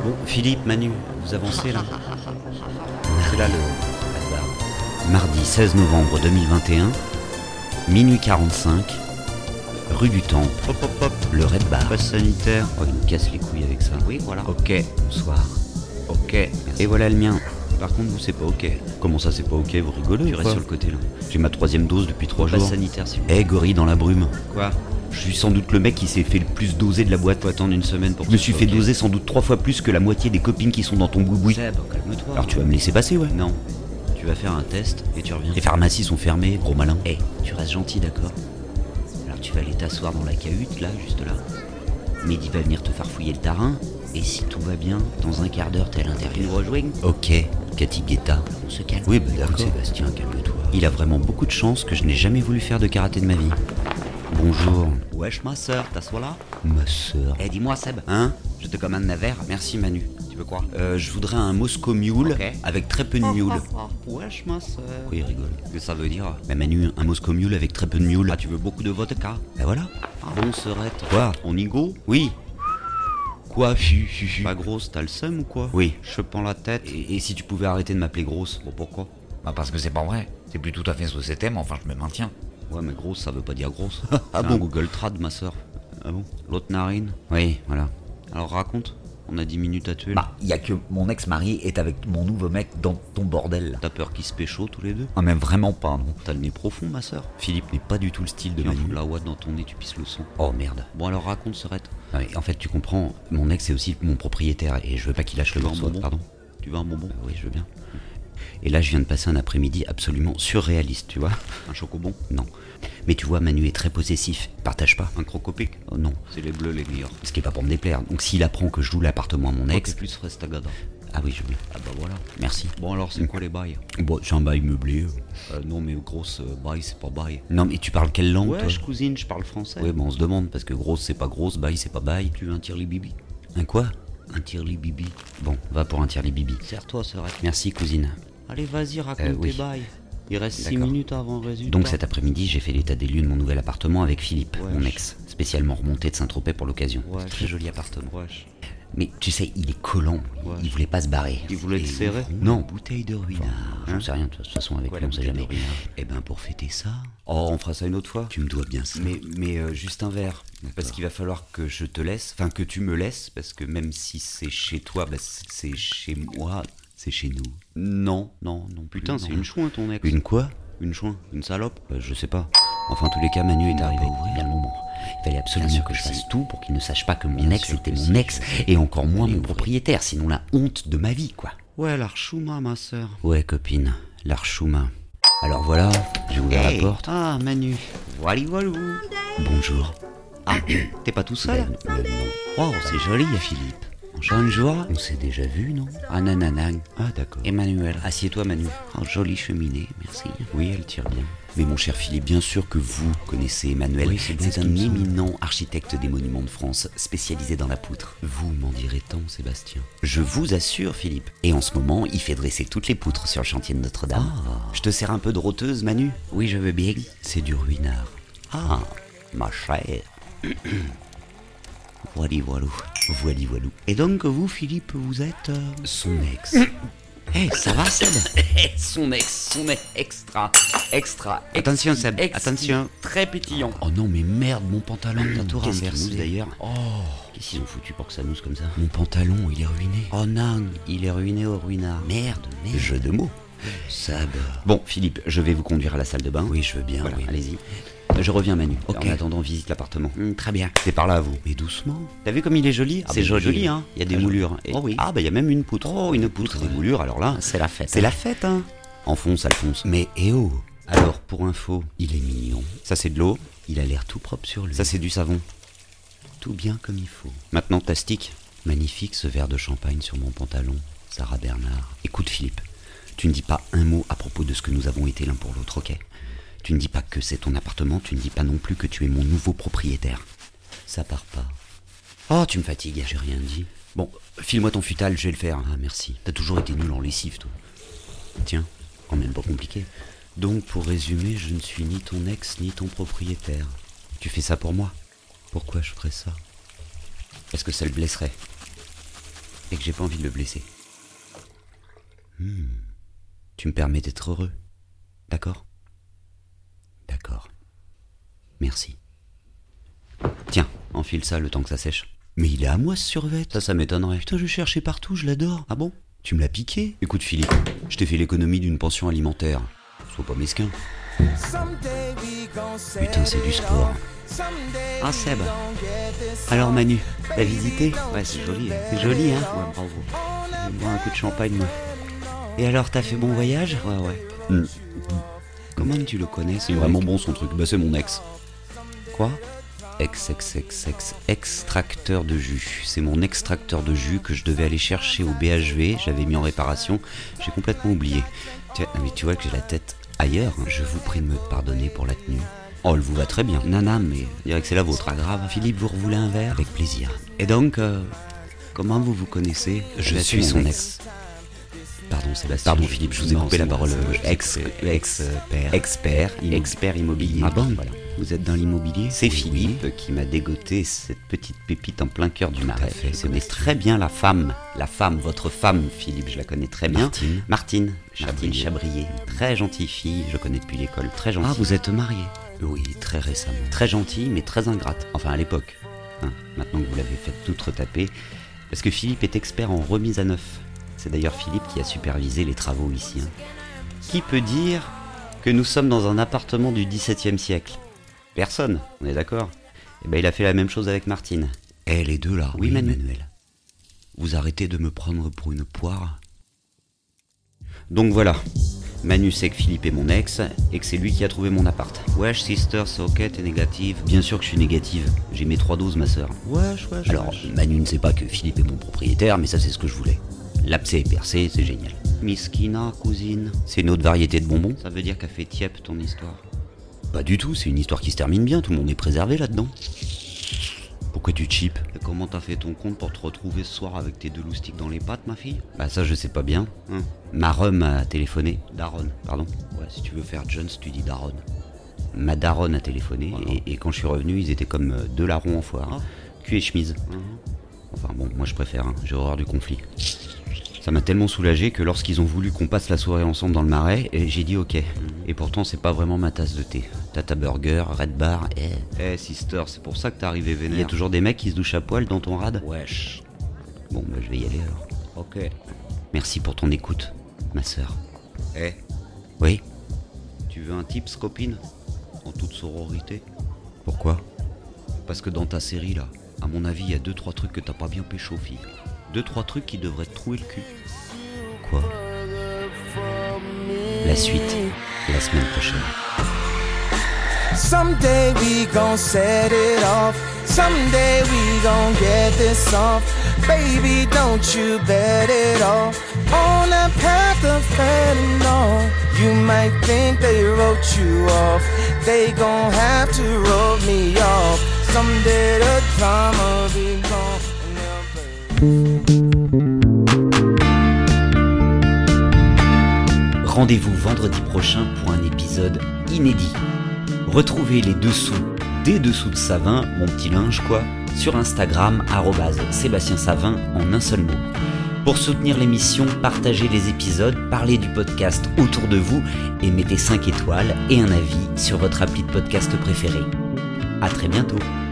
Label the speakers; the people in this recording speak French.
Speaker 1: Bon, Philippe, Manu, vous avancez là. C'est là le Red Bar. Mardi 16 novembre 2021, minuit 45, rue du Temple. Hop hop hop. Le Red Bar. Passe sanitaire. Oh, il me casse les couilles avec ça. Oui, voilà. Ok, bonsoir. Ok, merci. Et voilà le mien. Par contre, vous, c'est pas ok. Comment ça, c'est pas ok? Vous rigolez? Tu restes sur le côté là. J'ai ma 3e dose depuis 3 jours. Passe sanitaire, s'il vous plaît. Gorille dans la brume. Quoi? Je suis sans doute le mec qui s'est fait le plus doser de la boîte. Faut attendre une semaine pour. Je me suis fait doser sans doute 3 fois plus que la moitié des copines qui sont dans ton boui-boui. Seb, calme-toi. Alors tu vas me laisser passer, ouais? Non. Tu vas faire un test et tu reviens. Les pharmacies sont fermées, gros malin. Tu restes gentil, d'accord? Alors tu vas aller t'asseoir dans la cahute, là, juste là. Mehdi va venir te farfouiller le tarin. Et si tout va bien, dans un quart d'heure, t'es à l'intérieur. Tu nous rejoins? Ok, Cathy Guetta. On se calme. Oui, bah d'accord. Sébastien, calme-toi. Il a vraiment beaucoup de chance que je n'ai jamais voulu faire de karaté de ma vie. Bonjour. Wesh ma sœur, t'assois là? Ma sœur. Dis-moi Seb. Hein? Je te commande un verre. Merci Manu. Tu veux quoi? Je voudrais un Moscow Mule avec très peu de mule. Wesh ma sœur. Oui, il rigole. Qu'est-ce que ça veut dire? Bah Manu, un Moscow Mule avec très peu de mule. Ah, tu veux beaucoup de vodka? Bah voilà. Ah bon, sœurette. Quoi? On y go? Oui. Quoi? Pas grosse, t'as le seum ou quoi? Oui. Je prends la tête. Et si tu pouvais arrêter de m'appeler grosse? Bon, pourquoi?
Speaker 2: Bah parce que c'est pas vrai. C'est plus tout à fait ce que c'était, mais enfin je me maintiens.
Speaker 1: Ouais, mais grosse, ça veut pas dire grosse. Ah bon? Google Trad, ma soeur. Ah bon? L'autre narine? Oui, voilà. Alors raconte. On a 10 minutes à tuer.
Speaker 2: Bah, y a que mon ex-mari est avec mon nouveau mec dans ton bordel là.
Speaker 1: T'as peur qu'ils se pécho tous les deux?
Speaker 2: Ah, mais vraiment pas, non.
Speaker 1: T'as le nez profond, ma soeur. Philippe n'est pas du tout le style de Manu. La ouate dans ton nez, tu pisses le sang. Oh merde. Bon, alors raconte, Serette. En fait, tu comprends, mon ex est aussi mon propriétaire et je veux pas qu'il lâche le morceau. Pardon? Tu veux un bonbon? Oui, je veux bien. Et là, je viens de passer un après-midi absolument surréaliste, tu vois. Un chocobon? Non. Mais tu vois, Manu est très possessif. Partage pas. Un crocopic? Oh non. C'est les bleus les meilleurs. Ce qui est pas pour me déplaire. Donc s'il apprend que je loue l'appartement à mon ex... T'es plus Restagada. Ah oui, je veux bien. Ah bah voilà. Merci. Bon alors, c'est quoi les bails? Bon, c'est un bail meublé. Non mais grosse, bail c'est pas bail. Non mais tu parles quelle langue, toi? Wesh cousine, je parle français. Ouais, bon on se demande, parce que grosse c'est pas grosse, bail c'est pas bail. Tu veux un tirli-bibi? Un quoi? Un tirli-bibi. Bon, va pour un tirli-bibi. Serre-toi, Serette. Merci, cousine. Allez, vas-y, raconte tes bails. Il reste 6 minutes avant le résultat. Donc cet après-midi, j'ai fait l'état des lieux de mon nouvel appartement avec Philippe, mon ex, spécialement remonté de Saint-Tropez pour l'occasion. Très joli appartement. Mais tu sais, il est collant, il voulait pas se barrer. Il voulait te serrer? Non, bouteille de ruinard. J'en sais rien, de toute façon, avec lui, on sait jamais. Eh ben, pour fêter ça... Oh, on fera ça une autre fois? Tu me dois bien ça. Mais juste un verre. Parce qu'il va falloir que je te laisse, enfin que tu me laisses, parce que même si c'est chez toi, bah, c'est chez moi... C'est chez nous. Non. Putain, c'est une chouin ton ex. Une quoi? Une chouin? Une salope? Je sais pas. Enfin, en tous les cas, Manu est arrivé. Bien le moment. Il fallait absolument que je fasse tout pour qu'il ne sache pas que mon ex était mon ex, et encore moins mon propriétaire, sinon la honte de ma vie, quoi. Ouais, l'archouma, ma sœur. Ouais, copine, l'archouma. Alors voilà, j'ai ouvert la porte. Ah, Manu. Voilou. Bonjour. Ah, t'es pas tout seul? Non. Oh, c'est joli, Philippe. Bonjour, on s'est déjà vu, non? Ah nananang. Ah d'accord. Emmanuel, assieds-toi Manu. Oh, jolie cheminée, merci. Oui, elle tire bien. Mais mon cher Philippe, bien sûr que vous connaissez Emmanuel. Oui, c'est un éminent architecte des monuments de France, spécialisé dans la poutre. Vous m'en direz tant, Sébastien. Je vous assure, Philippe. Et en ce moment, il fait dresser toutes les poutres sur le chantier de Notre-Dame. Ah. Je te sers un peu de rôteuse, Manu? Oui, je veux bien. C'est du ruinard. Ah, ma chère. Voilou. Et donc vous, Philippe, vous êtes... Son ex. Ça va, Seb? Son ex, extra. Attention, Seb, attention. Très pétillant. Oh non, mais merde, mon pantalon. T'as tout renversé, d'ailleurs. Oh, qu'est-ce qu'ils ont foutu pour que ça mousse comme ça? Mon pantalon, il est ruiné. Oh non, il est ruiné au ruinard. Merde. Jeu de mots. Seb. Bon, Philippe, je vais vous conduire à la salle de bain. Oui, je veux bien. Voilà, oui. Allez-y. Je reviens, Manu. En attendant, visite l'appartement. Très bien. C'est par là, vous. Mais doucement. T'as vu comme il est joli? C'est joli, hein. Il y a des moulures. Et... Oh oui. Ah, bah il y a même une poutre. Oh, une poutre. Des moulures, alors là. C'est la fête. C'est la fête, hein. Enfonce, Alphonse. Mais Alors, pour info, il est mignon. Ça, c'est de l'eau. Il a l'air tout propre sur lui. Ça, c'est du savon. Tout bien comme il faut. Maintenant, tastique. Magnifique ce verre de champagne sur mon pantalon. Sarah Bernard. Écoute, Philippe, tu ne dis pas un mot à propos de ce que nous avons été l'un pour l'autre, ok? Tu ne dis pas que c'est ton appartement, tu ne dis pas non plus que tu es mon nouveau propriétaire. Ça part pas. Oh, tu me fatigues, j'ai rien dit. Bon, file-moi ton futal, je vais le faire. Ah, merci. T'as toujours été nul en lessive, toi. Tiens, quand même pas compliqué. Donc, pour résumer, je ne suis ni ton ex, ni ton propriétaire. Tu fais ça pour moi? Pourquoi je ferais ça? Parce que ça le blesserait. et que j'ai pas envie de le blesser. Tu me permets d'être heureux, d'accord ? D'accord. Merci. Tiens, enfile ça le temps que ça sèche. Mais il est à moi ce survêt. Ça m'étonnerait. Putain, je cherchais partout, je l'adore. Ah bon ? Tu me l'as piqué ? Écoute Philippe, je t'ai fait l'économie d'une pension alimentaire. Sois pas mesquin. Putain, c'est du sport. Ah Seb. Alors Manu, t'as visité ? Ouais, c'est joli. C'est joli, hein ? Ouais, bravo. Je vais boire un coup de champagne, moi. Et alors, t'as fait bon voyage ? Ouais. Comment tu le connais ? C'est vraiment bon son truc. Bah c'est mon ex. Quoi ? Extracteur de jus. C'est mon extracteur de jus que je devais aller chercher au BHV. J'avais mis en réparation. J'ai complètement oublié. Mais tu vois que j'ai la tête ailleurs. Je vous prie de me pardonner pour la tenue. Oh, elle vous va très bien. Nana, mais je dirais que c'est la vôtre. Pas grave. Philippe, vous revoulez un verre ? Avec plaisir. Et donc, comment vous vous connaissez ? Je suis son ex. Pardon Sébastien. Pardon Philippe, je vous ai coupé la parole. Expert immobilier. Ah bon ? Voilà. Vous êtes dans l'immobilier ? C'est Philippe qui m'a dégoté cette petite pépite en plein cœur du marais. Je connais très bien la femme, votre femme Philippe, je la connais très bien. Martine Chabrier. Très gentille fille, je connais depuis l'école, très gentille. Ah, vous êtes marié ? Oui, très récemment. Très gentille, mais très ingrate. Enfin, à l'époque. Maintenant que vous l'avez fait toute retaper. Parce que Philippe est expert en remise à neuf. C'est d'ailleurs Philippe qui a supervisé les travaux ici. Qui peut dire que nous sommes dans un appartement du XVIIe siècle ? Personne, on est d'accord ? Eh ben, il a fait la même chose avec Martine. Les deux là ? Oui, Manuel. Vous arrêtez de me prendre pour une poire ? Donc voilà, Manu sait que Philippe est mon ex et que c'est lui qui a trouvé mon appart. Wesh sister, c'est ok, t'es négative ? Bien sûr que je suis négative, j'ai mes 3 doses ma sœur. Wesh. Alors, Manu ne sait pas que Philippe est mon propriétaire, mais ça c'est ce que je voulais. L'abcès est percé, c'est génial. Miskina, cousine. C'est une autre variété de bonbons ? Ça veut dire qu'a fait tiep ton histoire ? Pas du tout, c'est une histoire qui se termine bien, tout le monde est préservé là-dedans. Pourquoi tu cheap ? Et comment t'as fait ton compte pour te retrouver ce soir avec tes 2 loustiques dans les pattes, ma fille ? Bah ça je sais pas bien. Ma rhum a téléphoné. Daronne, pardon. Ouais, si tu veux faire Jones, tu dis daronne. Ma daronne a téléphoné, voilà. et quand je suis revenu, ils étaient comme 2 larrons en foire. Cul et chemise. Enfin bon, moi je préfère, j'ai horreur du conflit. Ça m'a tellement soulagé que lorsqu'ils ont voulu qu'on passe la soirée ensemble dans le marais, j'ai dit ok. Et pourtant c'est pas vraiment ma tasse de thé. Tata Burger, Red Bar, sister, c'est pour ça que t'es arrivé vénère. Il y a toujours des mecs qui se douchent à poil dans ton rad ? Wesh. Bon bah je vais y aller alors. Ok. Merci pour ton écoute, ma sœur. Oui ? Tu veux un tips, copine ? En toute sororité ? Pourquoi ? Parce que dans ta série là, à mon avis, il y a 2-3 trucs que t'as pas bien pécho, fille. 2-3 trucs qui devraient te trouer le cul. Quoi ? La suite, la semaine prochaine. Someday we gon' set it off. Someday we gon' get this off. Baby, don't you bet it all on the path of fentanyl. You might think they wrote you off. They gon' have to wrote me off. Someday the drama be gone. Rendez-vous vendredi prochain pour un épisode inédit. Retrouvez les dessous des dessous de Savin, mon petit linge quoi, sur Instagram @Sébastien Savin en un seul mot. Pour soutenir l'émission, partagez les épisodes, parlez du podcast autour de vous et mettez 5 étoiles et un avis sur votre appli de podcast préféré. À très bientôt.